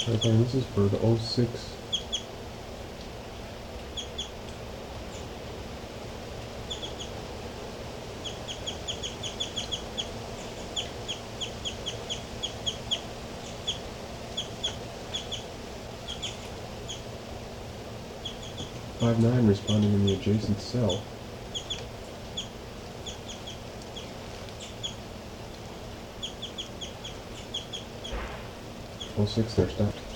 Okay, this is for the '06. '59 responding in the adjacent cell. '06, they're stopped.